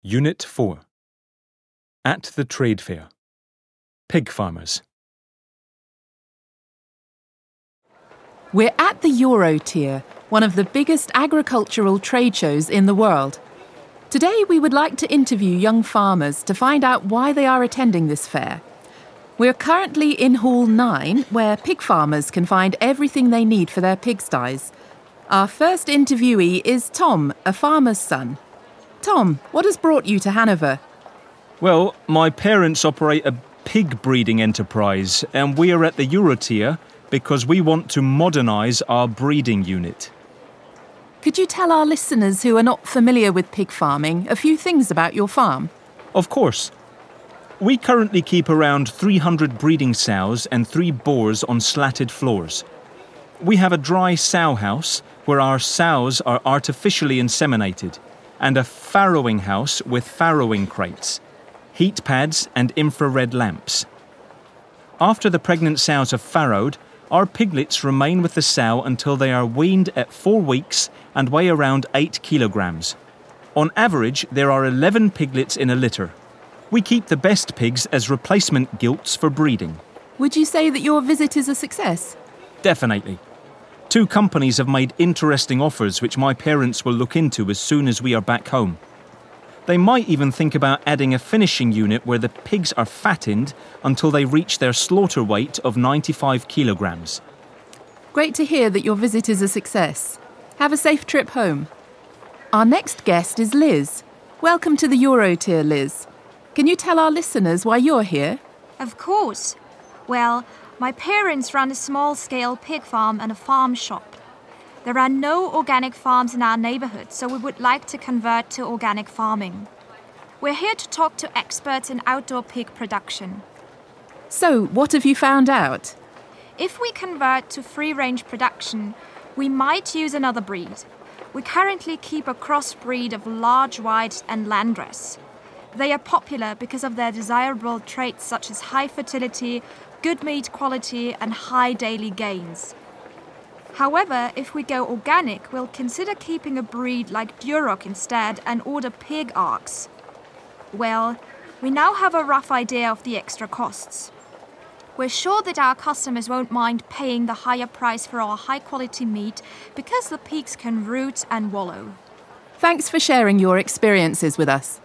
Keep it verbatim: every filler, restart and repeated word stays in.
Unit four. At the Trade Fair. Pig farmers. We're at the Eurotier, one of the biggest agricultural trade shows in the world. Today we would like to interview young farmers to find out why they are attending this fair. We're currently in Hall nine, where pig farmers can find everything they need for their pigsties. Our first interviewee is Tom, a farmer's son. Tom, what has brought you to Hanover? Well, my parents operate a pig breeding enterprise, and we are at the Eurotier because we want to modernise our breeding unit. Could you tell our listeners who are not familiar with pig farming a few things about your farm? Of course. We currently keep around three hundred breeding sows and three boars on slatted floors. We have a dry sow house where our sows are artificially inseminated, and a farrowing house with farrowing crates, heat pads and infrared lamps. After the pregnant sows are farrowed, our piglets remain with the sow until they are weaned at four weeks and weigh around eight kilograms. On average, there are eleven piglets in a litter. We keep the best pigs as replacement gilts for breeding. Would you say that your visit is a success? Definitely. Two companies have made interesting offers which my parents will look into as soon as we are back home. They might even think about adding a finishing unit where the pigs are fattened until they reach their slaughter weight of ninety-five kilograms. Great to hear that your visit is a success. Have a safe trip home. Our next guest is Liz. Welcome to the Eurotier, Liz. Can you tell our listeners why you're here? Of course. Well, my parents run a small-scale pig farm and a farm shop. There are no organic farms in our neighbourhood, so we would like to convert to organic farming. We're here to talk to experts in outdoor pig production. So, what have you found out? If we convert to free-range production, we might use another breed. We currently keep a crossbreed of large white and landrace. They are popular because of their desirable traits such as high fertility, good meat quality and high daily gains. However, if we go organic, we'll consider keeping a breed like Duroc instead and order pig arcs. Well, we now have a rough idea of the extra costs. We're sure that our customers won't mind paying the higher price for our high-quality meat because the pigs can root and wallow. Thanks for sharing your experiences with us.